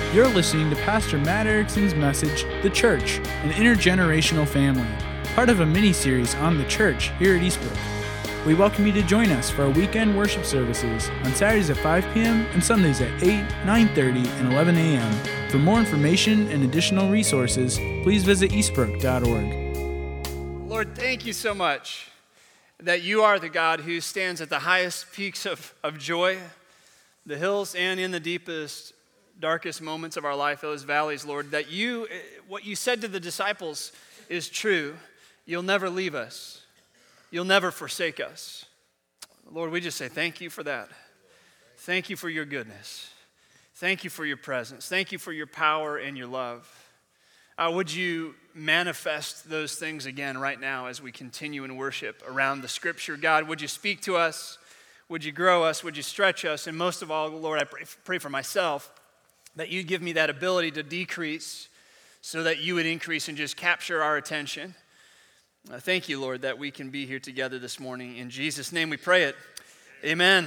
You're listening to Pastor Matt Erickson's message, The Church, an Intergenerational Family, part of a mini-series on the church here at Eastbrook. We welcome you to join us for our weekend worship services on Saturdays at 5 p.m. and Sundays at 8, 9:30, and 11 a.m. For more information and additional resources, please visit eastbrook.org. Lord, thank you so much that you are the God who stands at the highest peaks of joy, the hills, and in the deepest, darkest moments of our life, those valleys, Lord, that what you said to the disciples is true. You'll never leave us. You'll never forsake us. Lord, we just say thank you for that. Thank you for your goodness. Thank you for your presence. Thank you for your power and your love. Would you manifest those things again right now as we continue in worship around the Scripture? God, would you speak to us? Would you grow us? Would you stretch us? And most of all, Lord, I pray for myself that you'd give me that ability to decrease so that you would increase and just capture our attention. Thank you, Lord, that we can be here together this morning. In Jesus' name we pray it. Amen.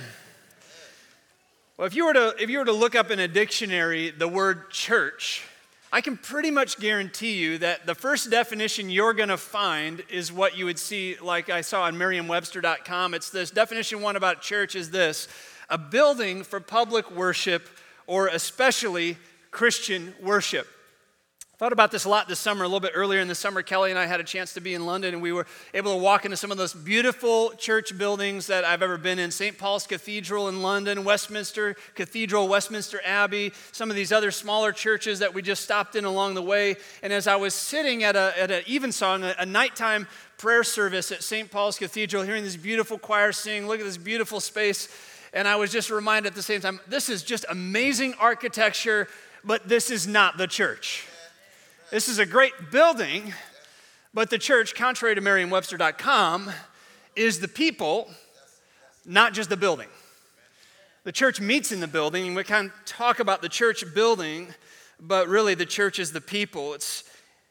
Well, if you were to look up in a dictionary the word church, I can pretty much guarantee you that the first definition you're going to find is what you would see, like I saw on Merriam-Webster.com. It's this definition one about church is this: a building for public worship or especially Christian worship. I thought about this a lot this summer. A little bit earlier in the summer, Kelly and I had a chance to be in London, and we were able to walk into some of those beautiful church buildings that I've ever been in. St. Paul's Cathedral in London, Westminster Cathedral, Westminster Abbey, some of these other smaller churches that we just stopped in along the way. And as I was sitting at an evensong, a nighttime prayer service at St. Paul's Cathedral, hearing this beautiful choir sing, look at this beautiful space, and I was just reminded at the same time, this is just amazing architecture, but this is not the church. This is a great building, but the church, contrary to Merriam-Webster.com, is the people, not just the building. The church meets in the building, and we kind of talk about the church building, but really the church is the people. As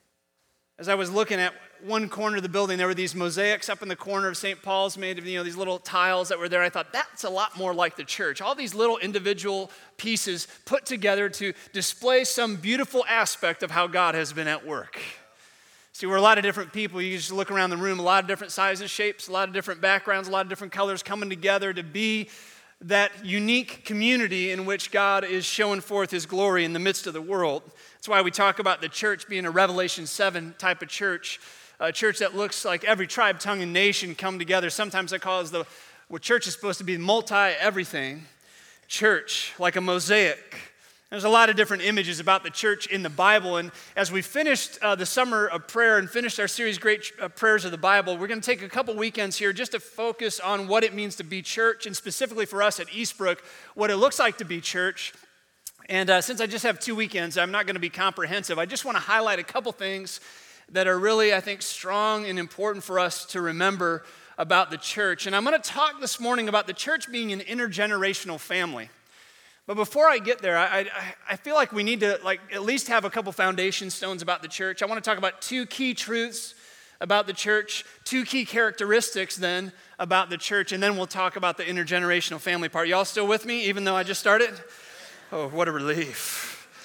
I was looking at one corner of the building, there were these mosaics up in the corner of St. Paul's made of, these little tiles that were there. I thought, that's a lot more like the church. All these little individual pieces put together to display some beautiful aspect of how God has been at work. See, we're a lot of different people. You just look around the room, a lot of different sizes, shapes, a lot of different backgrounds, a lot of different colors coming together to be that unique community in which God is showing forth his glory in the midst of the world. That's why we talk about the church being a Revelation 7 type of church. A church that looks like every tribe, tongue, and nation come together. Sometimes I call it what church is supposed to be multi-everything church, like a mosaic. There's a lot of different images about the church in the Bible, and as we finished the summer of prayer and finished our series, Great Prayers of the Bible, we're going to take a couple weekends here just to focus on what it means to be church, and specifically for us at Eastbrook, what it looks like to be church. And since I just have 2 weekends, I'm not going to be comprehensive. I just want to highlight a couple things that are really, I think, strong and important for us to remember about the church. And I'm going to talk this morning about the church being an intergenerational family. But before I get there, I feel like we need to at least have a couple foundation stones about the church. I want to talk about 2 key truths about the church, 2 key characteristics then about the church, and then we'll talk about the intergenerational family part. Y'all still with me, even though I just started? Oh, what a relief.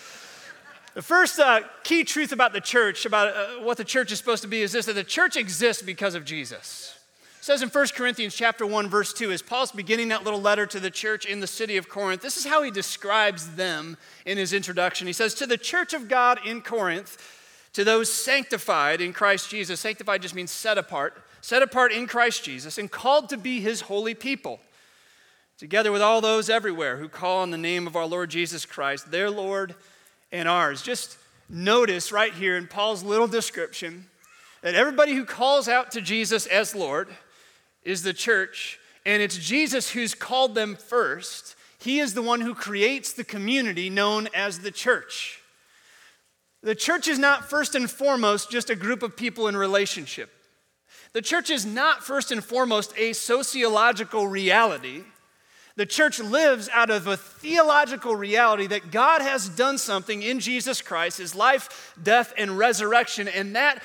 The first key truth about the church, about what the church is supposed to be, is this: that the church exists because of Jesus. It says in 1 Corinthians chapter 1, verse 2, as Paul's beginning that little letter to the church in the city of Corinth, this is how he describes them in his introduction. He says, to the church of God in Corinth, to those sanctified in Christ Jesus. Sanctified just means set apart in Christ Jesus, and called to be his holy people, together with all those everywhere who call on the name of our Lord Jesus Christ, their Lord and ours. Just notice right here in Paul's little description that everybody who calls out to Jesus as Lord is the church, and it's Jesus who's called them first. He is the one who creates the community known as the church. The church is not first and foremost just a group of people in relationship. The church is not first and foremost a sociological reality. The church lives out of a theological reality that God has done something in Jesus Christ, his life, death, and resurrection, and that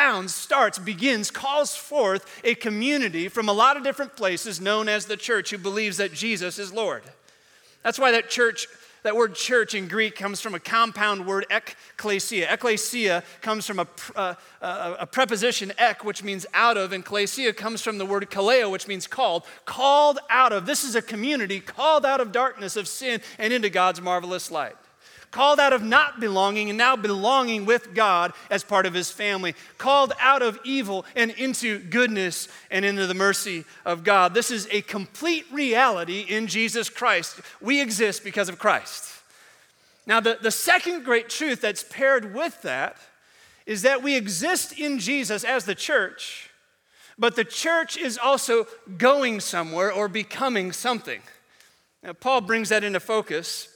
calls forth a community from a lot of different places known as the church who believes that Jesus is Lord. That's why that church That word church in Greek comes from a compound word, ekklesia. Ekklesia comes from a preposition, ek, which means out of, and klesia comes from the word kaleo, which means called. Called out of. This is a community called out of darkness of sin and into God's marvelous light. Called out of not belonging and now belonging with God as part of his family. Called out of evil and into goodness and into the mercy of God. This is a complete reality in Jesus Christ. We exist because of Christ. Now, the second great truth that's paired with that is that we exist in Jesus as the church, but the church is also going somewhere or becoming something. Now, Paul brings that into focus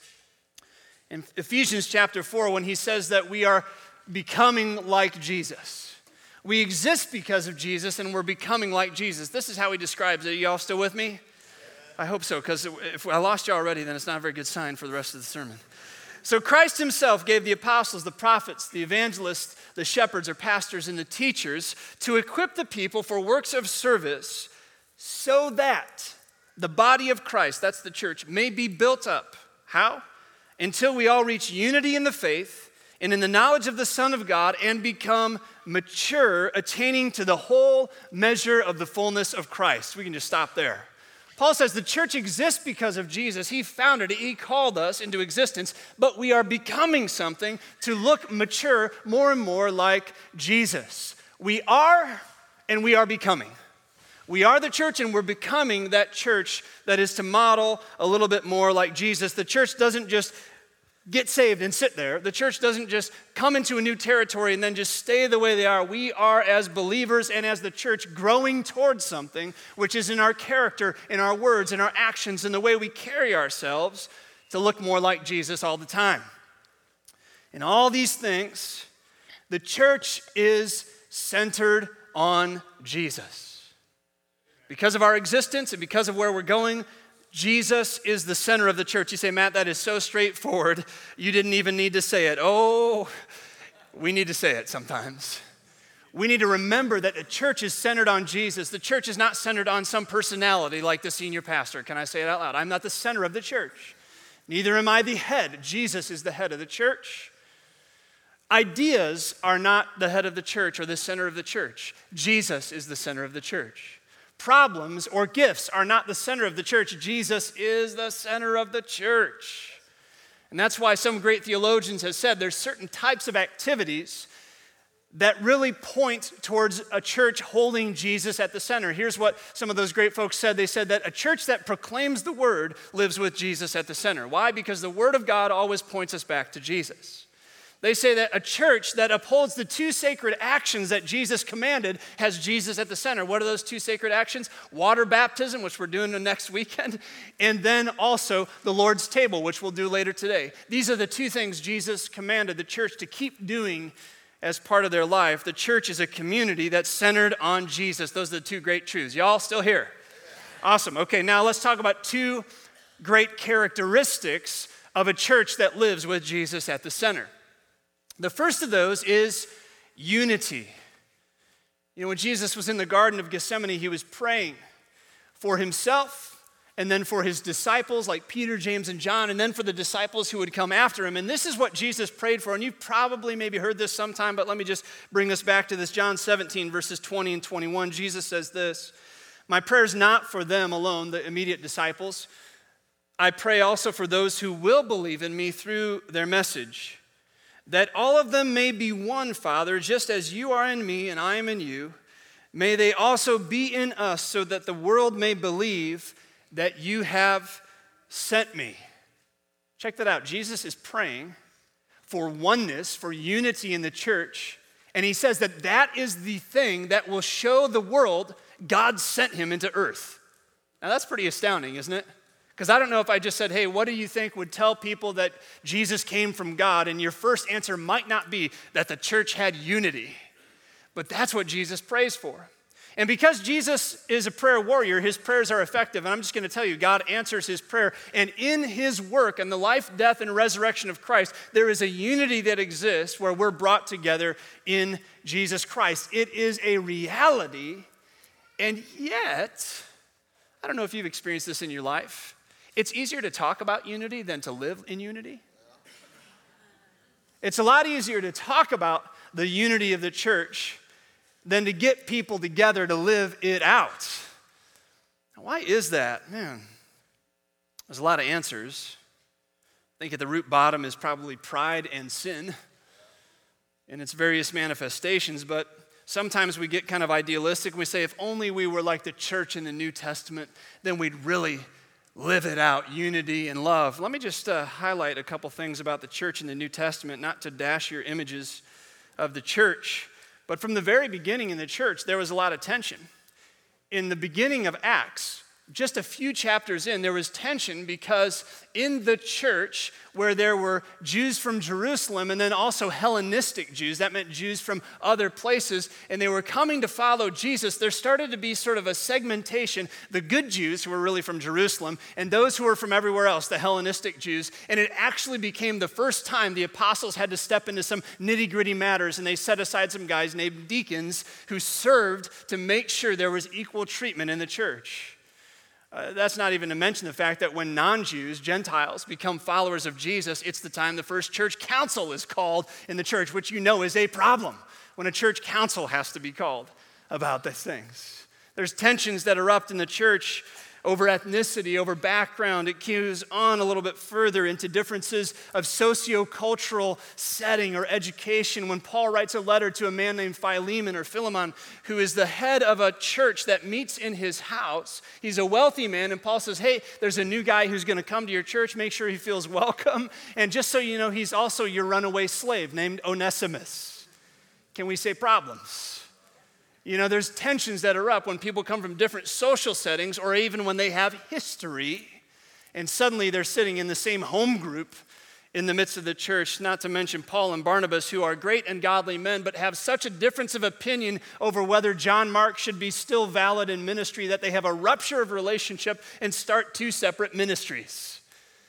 in Ephesians chapter 4, when he says that we are becoming like Jesus. We exist because of Jesus, and we're becoming like Jesus. This is how he describes it. Are y'all still with me? I hope so, because if I lost you already, then it's not a very good sign for the rest of the sermon. So Christ himself gave the apostles, the prophets, the evangelists, the shepherds or pastors, and the teachers to equip the people for works of service so that the body of Christ, that's the church, may be built up. How? Until we all reach unity in the faith and in the knowledge of the Son of God and become mature, attaining to the whole measure of the fullness of Christ. We can just stop there. Paul says the church exists because of Jesus. He founded it. He called us into existence, but we are becoming something to look mature more and more like Jesus. We are and we are becoming. We are the church and we're becoming that church that is to model a little bit more like Jesus. The church doesn't just get saved and sit there. The church doesn't just come into a new territory and then just stay the way they are. We are, as believers and as the church, growing towards something which is in our character, in our words, in our actions, in the way we carry ourselves to look more like Jesus all the time. In all these things, the church is centered on Jesus. Because of our existence and because of where we're going, Jesus is the center of the church. You say, Matt, that is so straightforward, you didn't even need to say it. Oh, we need to say it sometimes. We need to remember that the church is centered on Jesus. The church is not centered on some personality like the senior pastor. Can I say it out loud? I'm not the center of the church. Neither am I the head. Jesus is the head of the church. Ideas are not the head of the church or the center of the church. Jesus is the center of the church. Problems or gifts are not the center of the church. Jesus is the center of the church. And that's why some great theologians have said there's certain types of activities that really point towards a church holding Jesus at the center. Here's what some of those great folks said. They said that a church that proclaims the word lives with Jesus at the center. Why? Because the word of God always points us back to Jesus. They say that a church that upholds the two sacred actions that Jesus commanded has Jesus at the center. What are those two sacred actions? Water baptism, which we're doing the next weekend, and then also the Lord's table, which we'll do later today. These are the two things Jesus commanded the church to keep doing as part of their life. The church is a community that's centered on Jesus. Those are the two great truths. Y'all still here? Awesome. Okay, now let's talk about two great characteristics of a church that lives with Jesus at the center. The first of those is unity. You know, when Jesus was in the Garden of Gethsemane, he was praying for himself and then for his disciples like Peter, James, and John, and then for the disciples who would come after him. And this is what Jesus prayed for. And you've probably maybe heard this sometime, but let me just bring us back to this. John 17, verses 20 and 21. Jesus says this, "My prayer is not for them alone, the immediate disciples. I pray also for those who will believe in me through their message, that all of them may be one, Father, just as you are in me and I am in you. May they also be in us, so that the world may believe that you have sent me." Check that out. Jesus is praying for oneness, for unity in the church, and he says that that is the thing that will show the world God sent him into earth. Now that's pretty astounding, isn't it? Because I don't know if I just said, hey, what do you think would tell people that Jesus came from God? And your first answer might not be that the church had unity. But that's what Jesus prays for. And because Jesus is a prayer warrior, his prayers are effective. And I'm just going to tell you, God answers his prayer. And in his work and the life, death, and resurrection of Christ, there is a unity that exists where we're brought together in Jesus Christ. It is a reality. And yet, I don't know if you've experienced this in your life. it's easier to talk about unity than to live in unity. It's a lot easier to talk about the unity of the church than to get people together to live it out. Why is that? Man, there's a lot of answers. I think at the root bottom is probably pride and sin in its various manifestations, but sometimes we get kind of idealistic and we say, if only we were like the church in the New Testament, then we'd really live it out, unity and love. Let me just highlight a couple things about the church in the New Testament, not to dash your images of the church, but from the very beginning in the church, there was a lot of tension. In the beginning of Acts, just a few chapters in, there was tension because in the church where there were Jews from Jerusalem and then also Hellenistic Jews, that meant Jews from other places, and they were coming to follow Jesus, there started to be sort of a segmentation, the good Jews who were really from Jerusalem and those who were from everywhere else, the Hellenistic Jews, and it actually became the first time the apostles had to step into some nitty-gritty matters, and they set aside some guys named deacons who served to make sure there was equal treatment in the church. That's not even to mention the fact that when non-Jews, Gentiles, become followers of Jesus, it's the time the first church council is called in the church, which you know is a problem when a church council has to be called about these things. There's tensions that erupt in the church over ethnicity, over background. It cues on a little bit further into differences of sociocultural setting or education. When Paul writes a letter to a man named Philemon or Philemon, who is the head of a church that meets in his house, he's a wealthy man, and Paul says, hey, there's a new guy who's going to come to your church, make sure he feels welcome. And just so you know, he's also your runaway slave named Onesimus. Can we say problems? You know, there's tensions that erupt when people come from different social settings or even when they have history and suddenly they're sitting in the same home group in the midst of the church, not to mention Paul and Barnabas, who are great and godly men but have such a difference of opinion over whether John Mark should be still valid in ministry that they have a rupture of relationship and start two separate ministries.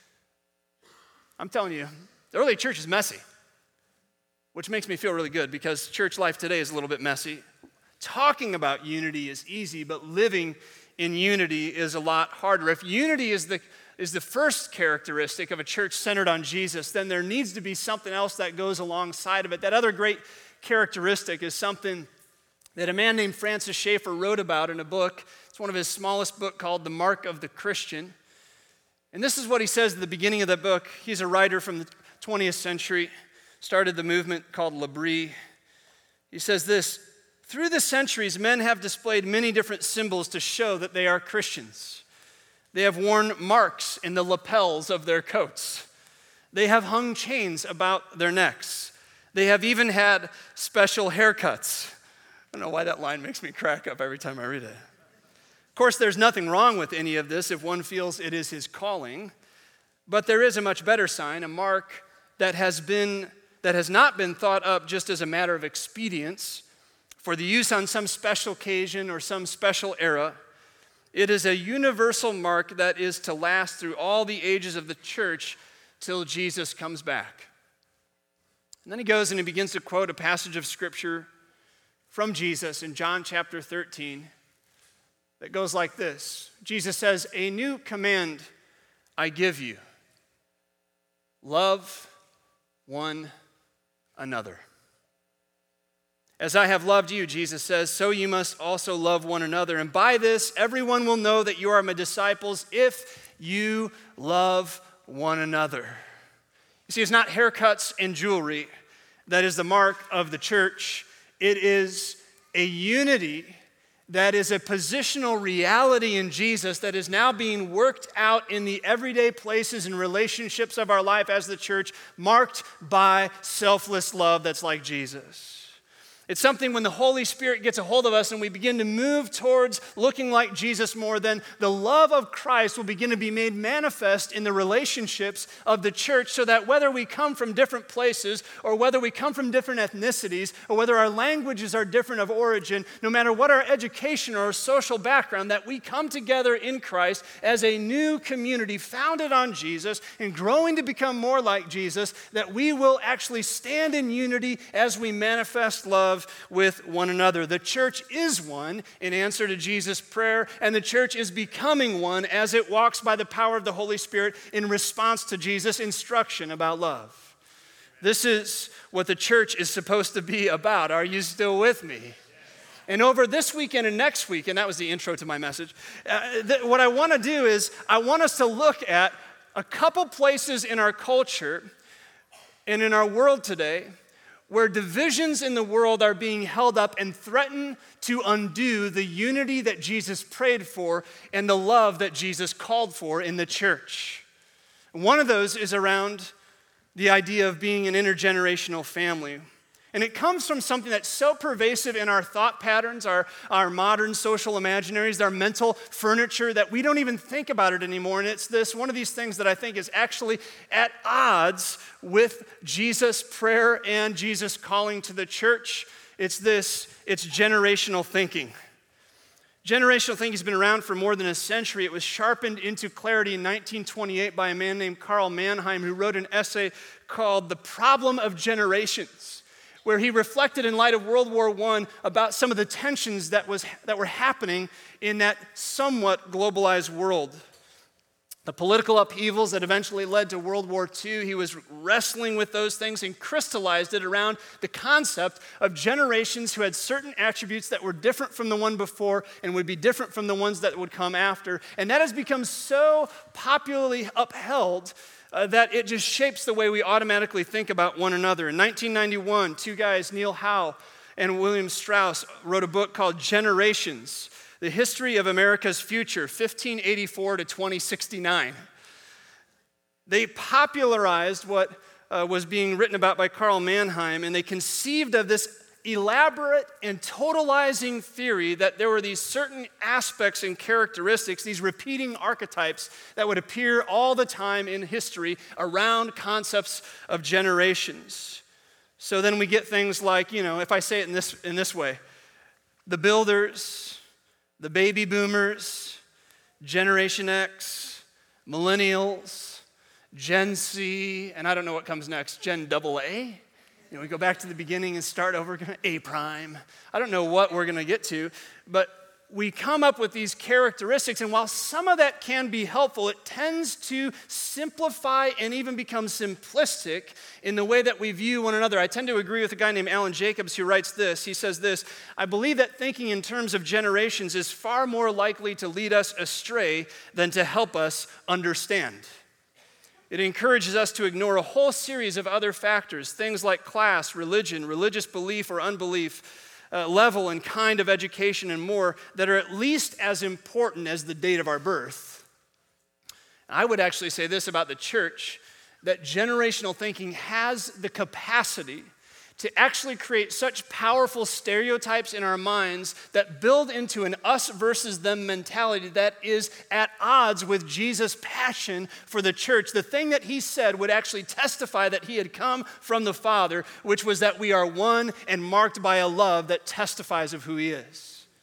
I'm telling you, the early church is messy, which makes me feel really good because church life today is a little bit messy. Talking about unity is easy, but living in unity is a lot harder. If unity is the first characteristic of a church centered on Jesus, then there needs to be something else that goes alongside of it. That other great characteristic is something that a man named Francis Schaeffer wrote about in a book. It's one of his smallest books called The Mark of the Christian. And this is what he says at the beginning of the book. He's a writer from the 20th century, started the movement called L'Abri. He says this: through the centuries, men have displayed many different symbols to show that they are Christians. They have worn marks in the lapels of their coats. They have hung chains about their necks. They have even had special haircuts. I don't know why that line makes me crack up every time I read it. Of course, there's nothing wrong with any of this if one feels it is his calling, but there is a much better sign, a mark that has not been thought up just as a matter of expedience, for the use on some special occasion or some special era. It is a universal mark that is to last through all the ages of the church till Jesus comes back. And then he goes and he begins to quote a passage of scripture from Jesus in John chapter 13 that goes like this. Jesus says, "A new command I give you, love one another. As I have loved you," Jesus says, "so you must also love one another. And by this, everyone will know that you are my disciples if you love one another." You see, it's not haircuts and jewelry that is the mark of the church. It is a unity that is a positional reality in Jesus that is now being worked out in the everyday places and relationships of our life as the church, marked by selfless love that's like Jesus. It's something when the Holy Spirit gets a hold of us and we begin to move towards looking like Jesus more, then the love of Christ will begin to be made manifest in the relationships of the church, so that whether we come from different places or whether we come from different ethnicities or whether our languages are different of origin, no matter what our education or our social background, that we come together in Christ as a new community founded on Jesus and growing to become more like Jesus, that we will actually stand in unity as we manifest love love with one another. The church is one in answer to Jesus' prayer, and the church is becoming one as it walks by the power of the Holy Spirit in response to Jesus' instruction about love. This is what the church is supposed to be about. Are you still with me? And over this weekend and next week, and that was the intro to my message, what I want to do is I want us to look at a couple places in our culture and in our world today where divisions in the world are being held up and threaten to undo the unity that Jesus prayed for and the love that Jesus called for in the church. One of those is around the idea of being an intergenerational family. And it comes from something that's so pervasive in our thought patterns, our modern social imaginaries, our mental furniture, that we don't even think about it anymore. And it's one of these things that I think is actually at odds with Jesus' prayer and Jesus' calling to the church. It's generational thinking. Generational thinking has been around for more than a century. It was sharpened into clarity in 1928 by a man named Karl Mannheim, who wrote an essay called The Problem of Generations, where he reflected in light of World War I about some of the tensions that were happening in that somewhat globalized world. The political upheavals that eventually led to World War II, he was wrestling with those things and crystallized it around the concept of generations who had certain attributes that were different from the one before and would be different from the ones that would come after. And that has become so popularly upheld that it just shapes the way we automatically think about one another. In 1991, two guys, Neil Howe and William Strauss, wrote a book called Generations, The History of America's Future, 1584 to 2069. They popularized what was being written about by Karl Mannheim, and they conceived of this elaborate and totalizing theory that there were these certain aspects and characteristics, these repeating archetypes that would appear all the time in history around concepts of generations. So then we get things like, if I say it in this way, the builders, the baby boomers, Generation X, millennials, Gen Z, and I don't know what comes next, Gen AA. We go back to the beginning and start over again, A prime. I don't know what we're going to get to, but we come up with these characteristics, and while some of that can be helpful, it tends to simplify and even become simplistic in the way that we view one another. I tend to agree with a guy named Alan Jacobs who writes this. He says this: I believe that thinking in terms of generations is far more likely to lead us astray than to help us understand. It encourages us to ignore a whole series of other factors, things like class, religion, religious belief or unbelief, level and kind of education, and more, that are at least as important as the date of our birth. I would actually say this about the church, that generational thinking has the capacity to actually create such powerful stereotypes in our minds that build into an us versus them mentality that is at odds with Jesus' passion for the church. The thing that he said would actually testify that he had come from the Father, which was that we are one and marked by a love that testifies of who he is.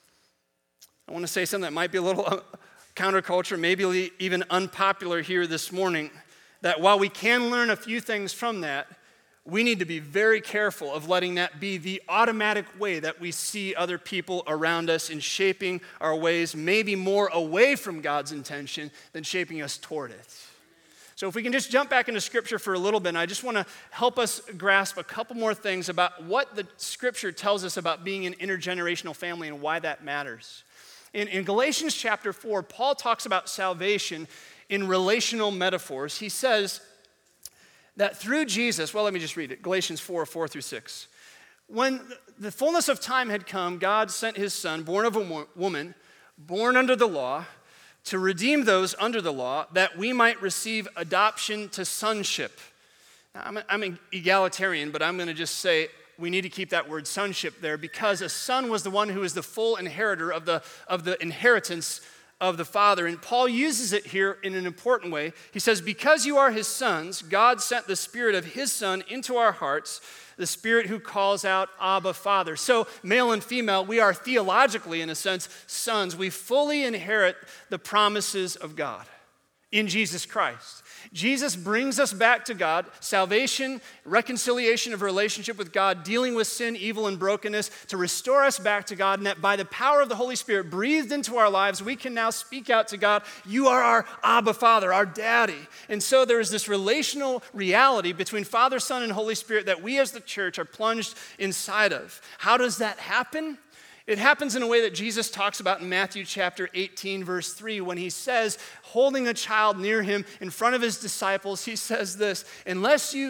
I want to say something that might be a little counterculture, maybe even unpopular here this morning, that while we can learn a few things from that, we need to be very careful of letting that be the automatic way that we see other people around us in shaping our ways, maybe more away from God's intention than shaping us toward it. So if we can just jump back into Scripture for a little bit, and I just want to help us grasp a couple more things about what the Scripture tells us about being an intergenerational family and why that matters. In Galatians chapter 4, Paul talks about salvation in relational metaphors. He says that through Jesus, let me just read it, Galatians 4:4-6. When the fullness of time had come, God sent his Son, born of a woman, born under the law, to redeem those under the law, that we might receive adoption to sonship. Now, I'm an egalitarian, but I'm going to just say we need to keep that word sonship there, because a son was the one who is the full inheritor of the inheritance of the Father. And Paul uses it here in an important way. He says, because you are his sons, God sent the Spirit of his Son into our hearts, the Spirit who calls out, Abba, Father. So male and female, we are theologically, in a sense, sons. We fully inherit the promises of God in Jesus Christ. Jesus brings us back to God, salvation, reconciliation of relationship with God, dealing with sin, evil, and brokenness to restore us back to God, and that by the power of the Holy Spirit breathed into our lives, we can now speak out to God, you are our Abba Father, our Daddy. And so there is this relational reality between Father, Son, and Holy Spirit that we as the church are plunged inside of. How does that happen? It happens in a way that Jesus talks about in Matthew chapter 18, verse 3, when he says, holding a child near him in front of his disciples, he says this, unless you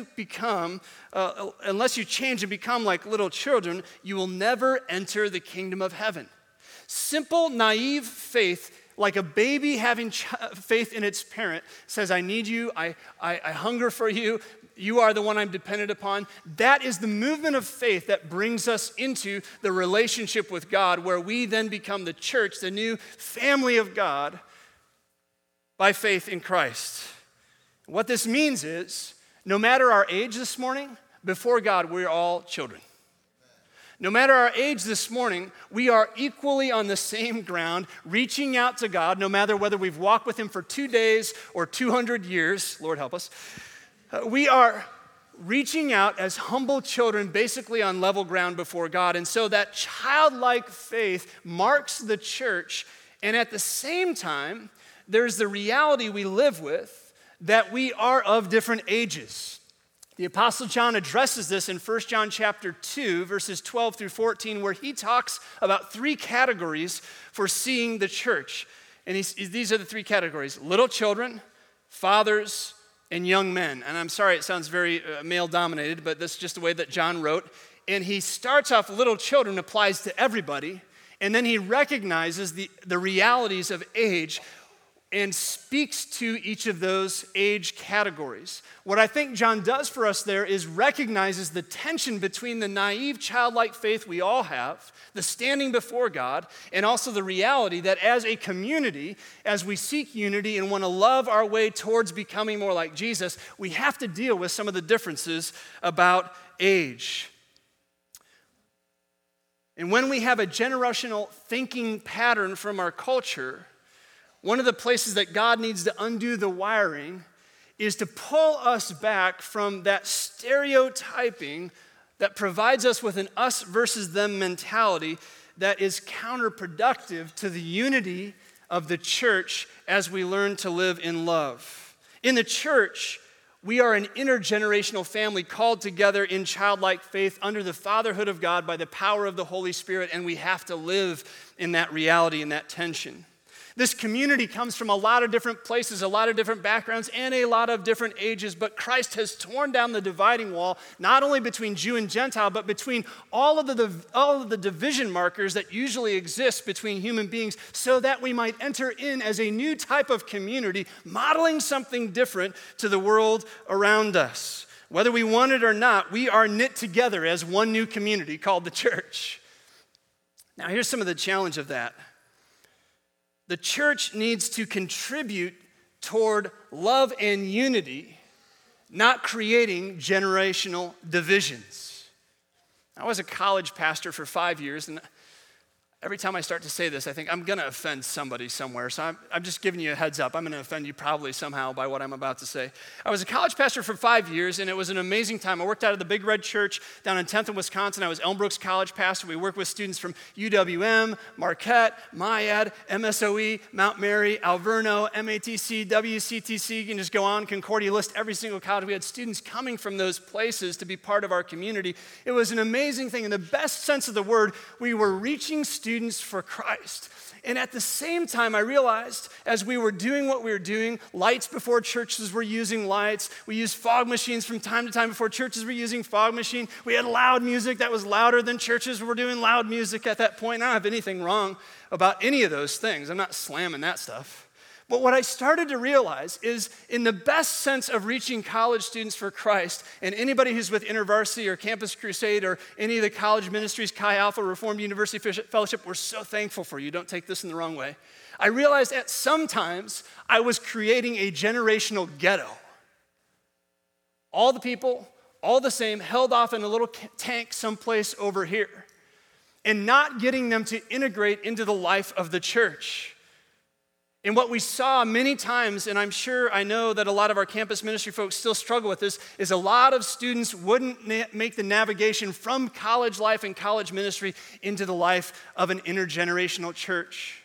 change and become like little children, you will never enter the kingdom of heaven. Simple, naive faith, like a baby having faith in its parent, says, I need you, I hunger for you, you are the one I'm dependent upon. That is the movement of faith that brings us into the relationship with God, where we then become the church, the new family of God, by faith in Christ. What this means is, no matter our age this morning, before God, we're all children. No matter our age this morning, we are equally on the same ground, reaching out to God, no matter whether we've walked with him for 2 days or 200 years, Lord help us. We are reaching out as humble children, basically on level ground before God. And so that childlike faith marks the church. And at the same time, there's the reality we live with that we are of different ages. The Apostle John addresses this in 1 John chapter 2, verses 12 through 14, where he talks about 3 categories for seeing the church. And these are the 3 categories: little children, fathers, and young men. And I'm sorry, it sounds very male-dominated, but that's just the way that John wrote. And he starts off, little children applies to everybody, and then he recognizes the realities of age and speaks to each of those age categories. What I think John does for us there is recognizes the tension between the naive, childlike faith we all have, the standing before God, and also the reality that as a community, as we seek unity and want to love our way towards becoming more like Jesus, we have to deal with some of the differences about age. And when we have a generational thinking pattern from our culture, one of the places that God needs to undo the wiring is to pull us back from that stereotyping that provides us with an us versus them mentality that is counterproductive to the unity of the church as we learn to live in love. In the church, we are an intergenerational family called together in childlike faith under the fatherhood of God by the power of the Holy Spirit, and we have to live in that reality and that tension. This community comes from a lot of different places, a lot of different backgrounds, and a lot of different ages, but Christ has torn down the dividing wall, not only between Jew and Gentile, but between all of the division markers that usually exist between human beings, so that we might enter in as a new type of community, modeling something different to the world around us. Whether we want it or not, we are knit together as one new community called the church. Now, here's some of the challenge of that. The church needs to contribute toward love and unity, not creating generational divisions. I was a college pastor for 5 years, and every time I start to say this, I think I'm going to offend somebody somewhere. So I'm just giving you a heads up. I'm going to offend you probably somehow by what I'm about to say. I was a college pastor for 5 years, and it was an amazing time. I worked out of the Big Red Church down in 10th and Wisconsin. I was Elm Brooks College pastor. We worked with students from UWM, Marquette, Myad, MSOE, Mount Mary, Alverno, MATC, WCTC. You can just go on, Concordia, list every single college. We had students coming from those places to be part of our community. It was an amazing thing. In the best sense of the word, we were reaching students for Christ. And at the same time, I realized as we were doing what we were doing, lights before churches were using lights. We used fog machines from time to time before churches were using fog machine. We had loud music that was louder than churches were doing loud music at that point. I don't have anything wrong about any of those things. I'm not slamming that stuff. But what I started to realize is, in the best sense of reaching college students for Christ, and anybody who's with InterVarsity or Campus Crusade or any of the college ministries, Chi Alpha, Reformed University Fellowship, we're so thankful for you. Don't take this in the wrong way. I realized at sometimes I was creating a generational ghetto. All the people, all the same, held off in a little tank someplace over here, and not getting them to integrate into the life of the church. And what we saw many times, and I know that a lot of our campus ministry folks still struggle with this, is a lot of students wouldn't make the navigation from college life and college ministry into the life of an intergenerational church.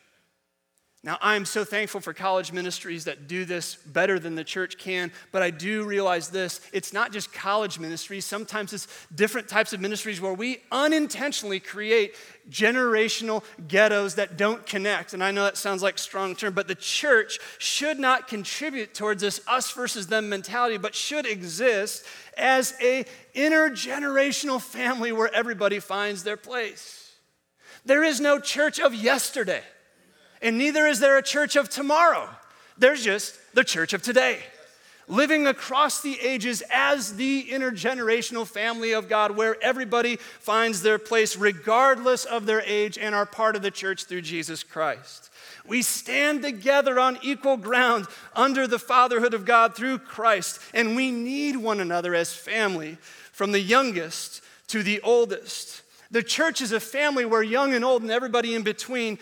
Now, I'm so thankful for college ministries that do this better than the church can, but I do realize this, it's not just college ministries. Sometimes it's different types of ministries where we unintentionally create generational ghettos that don't connect. And I know that sounds like a strong term, but the church should not contribute towards this us versus them mentality, but should exist as an intergenerational family where everybody finds their place. There is no church of yesterday. And neither is there a church of tomorrow. There's just the church of today, living across the ages as the intergenerational family of God, where everybody finds their place regardless of their age and are part of the church through Jesus Christ. We stand together on equal ground under the fatherhood of God through Christ, and we need one another as family, from the youngest to the oldest. The church is a family where young and old and everybody in between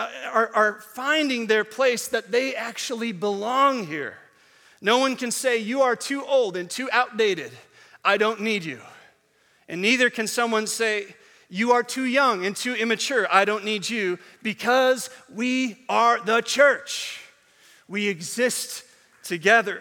are finding their place, that they actually belong here. No one can say, you are too old and too outdated. I don't need you. And neither can someone say, you are too young and too immature. I don't need you, because we are the church. We exist together.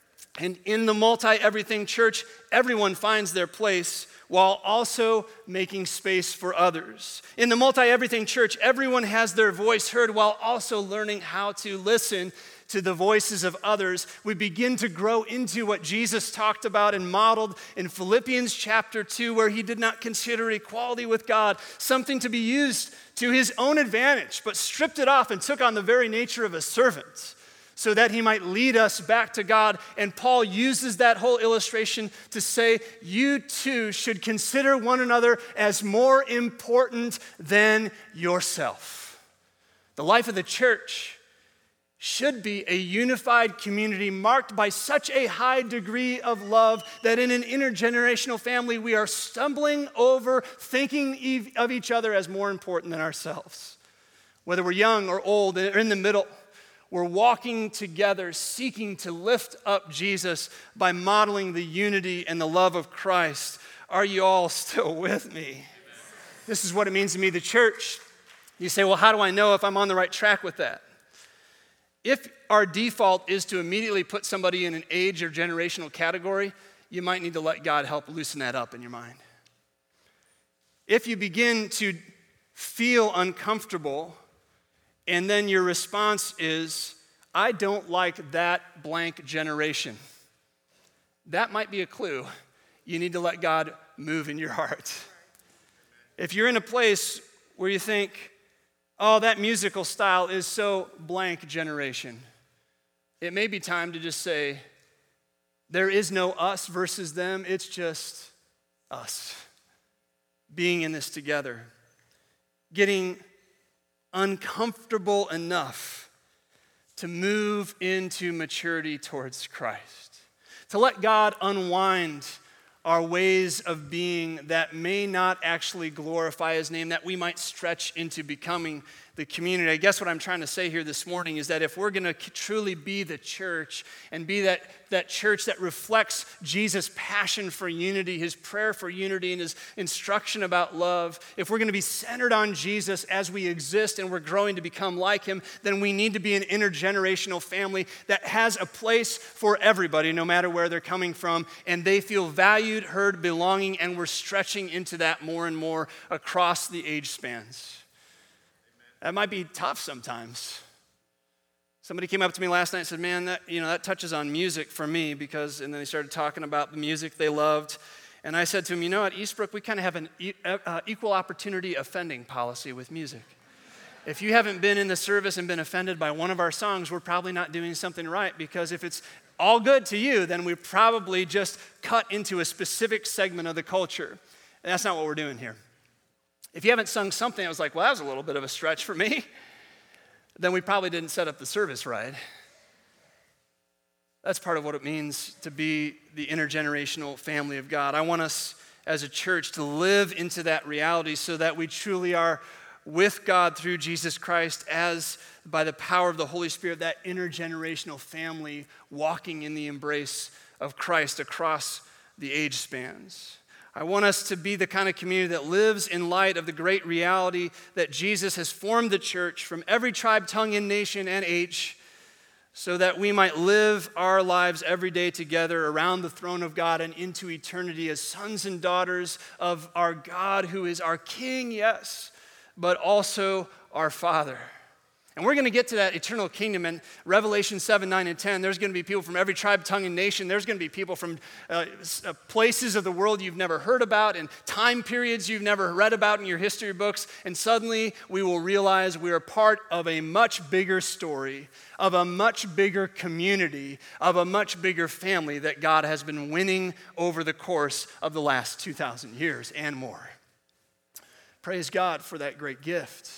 And in the multi-everything church, everyone finds their place while also making space for others. In the multi-everything church, everyone has their voice heard while also learning how to listen to the voices of others. We begin to grow into what Jesus talked about and modeled in Philippians chapter 2, where he did not consider equality with God something to be used to his own advantage, but stripped it off and took on the very nature of a servant, so that he might lead us back to God. And Paul uses that whole illustration to say, you too should consider one another as more important than yourself. The life of the church should be a unified community marked by such a high degree of love that in an intergenerational family, we are stumbling over thinking of each other as more important than ourselves. Whether we're young or old or in the middle, we're walking together, seeking to lift up Jesus by modeling the unity and the love of Christ. Are you all still with me? This is what it means to me, the church. You say, well, how do I know if I'm on the right track with that? If our default is to immediately put somebody in an age or generational category, you might need to let God help loosen that up in your mind. If you begin to feel uncomfortable, and then your response is, I don't like that blank generation, that might be a clue. You need to let God move in your heart. If you're in a place where you think, oh, that musical style is so blank generation, it may be time to just say, there is no us versus them, it's just us being in this together, getting uncomfortable enough to move into maturity towards Christ, to let God unwind our ways of being that may not actually glorify his name, that we might stretch into becoming the community. I guess what I'm trying to say here this morning is that if we're going to truly be the church and be that church that reflects Jesus' passion for unity, his prayer for unity, and his instruction about love, if we're going to be centered on Jesus as we exist and we're growing to become like him, then we need to be an intergenerational family that has a place for everybody, no matter where they're coming from, and they feel valued, heard, belonging, and we're stretching into that more and more across the age spans. That might be tough sometimes. Somebody came up to me last night and said, man, that touches on music for me, because, and then they started talking about the music they loved. And I said to him, at Eastbrook, we kind of have an equal opportunity offending policy with music. If you haven't been in the service and been offended by one of our songs, we're probably not doing something right, because if it's all good to you, then we probably just cut into a specific segment of the culture. And that's not what we're doing here. If you haven't sung something, I was like, well, that was a little bit of a stretch for me, then we probably didn't set up the service right. That's part of what it means to be the intergenerational family of God. I want us as a church to live into that reality so that we truly are with God through Jesus Christ as, by the power of the Holy Spirit, that intergenerational family walking in the embrace of Christ across the age spans. I want us to be the kind of community that lives in light of the great reality that Jesus has formed the church from every tribe, tongue, and nation and age, so that we might live our lives every day together around the throne of God and into eternity as sons and daughters of our God, who is our King, yes, but also our Father. And we're going to get to that eternal kingdom in Revelation 7, 9, and 10. There's going to be people from every tribe, tongue, and nation. There's going to be people from places of the world you've never heard about and time periods you've never read about in your history books. And suddenly we will realize we are part of a much bigger story, of a much bigger community, of a much bigger family that God has been winning over the course of the last 2,000 years and more. Praise God for that great gift.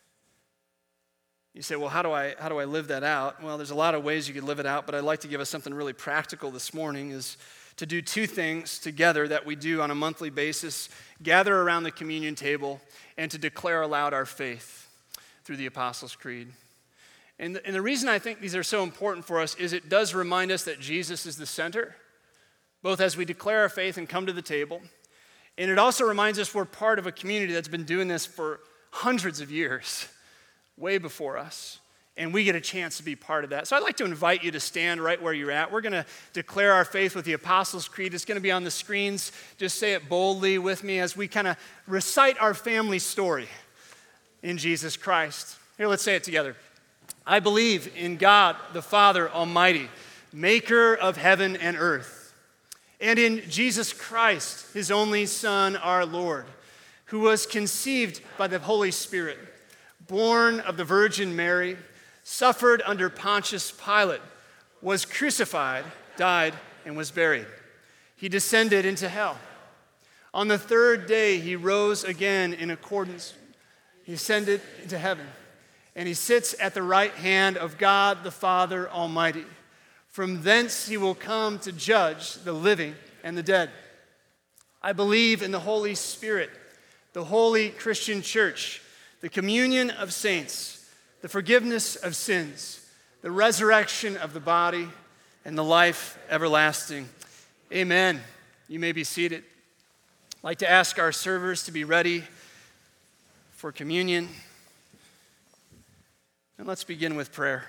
You say, well, how do I live that out? Well, there's a lot of ways you could live it out, but I'd like to give us something really practical this morning, is to do two things together that we do on a monthly basis: gather around the communion table and to declare aloud our faith through the Apostles' Creed. And the reason I think these are so important for us is it does remind us that Jesus is the center, both as we declare our faith and come to the table. And it also reminds us we're part of a community that's been doing this for hundreds of years, way before us, and we get a chance to be part of that. So I'd like to invite you to stand right where you're at. We're going to declare our faith with the Apostles' Creed. It's going to be on the screens. Just say it boldly with me as we kind of recite our family story in Jesus Christ. Here, let's say it together. I believe in God, the Father Almighty, maker of heaven and earth, and in Jesus Christ, his only Son, our Lord, who was conceived by the Holy Spirit, born of the Virgin Mary, suffered under Pontius Pilate, was crucified, died, and was buried. He descended into hell. On the third day, he rose again in accordance. He ascended into heaven, and he sits at the right hand of God the Father Almighty. From thence he will come to judge the living and the dead. I believe in the Holy Spirit, the holy Christian church, the communion of saints, the forgiveness of sins, the resurrection of the body, and the life everlasting. Amen. You may be seated. I'd like to ask our servers to be ready for communion. And let's begin with prayer.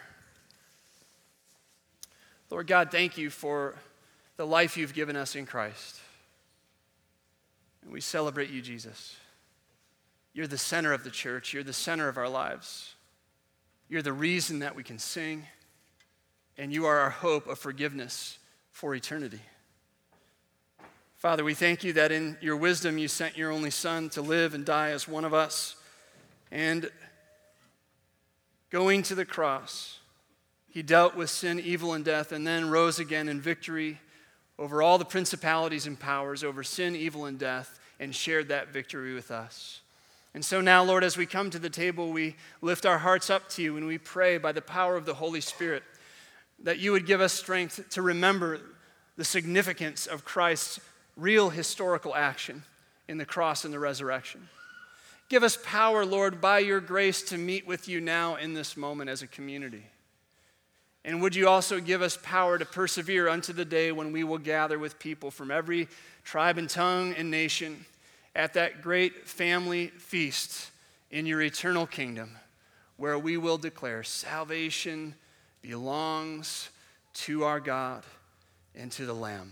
Lord God, thank you for the life you've given us in Christ. And we celebrate you, Jesus. You're the center of the church. You're the center of our lives. You're the reason that we can sing. And you are our hope of forgiveness for eternity. Father, we thank you that in your wisdom you sent your only Son to live and die as one of us. And going to the cross, he dealt with sin, evil, and death, and then rose again in victory over all the principalities and powers, over sin, evil, and death, and shared that victory with us. And so now, Lord, as we come to the table, we lift our hearts up to you and we pray by the power of the Holy Spirit that you would give us strength to remember the significance of Christ's real historical action in the cross and the resurrection. Give us power, Lord, by your grace to meet with you now in this moment as a community. And would you also give us power to persevere unto the day when we will gather with people from every tribe and tongue and nation at that great family feast in your eternal kingdom, where we will declare salvation belongs to our God and to the Lamb.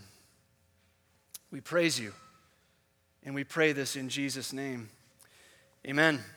We praise you, and we pray this in Jesus' name. Amen.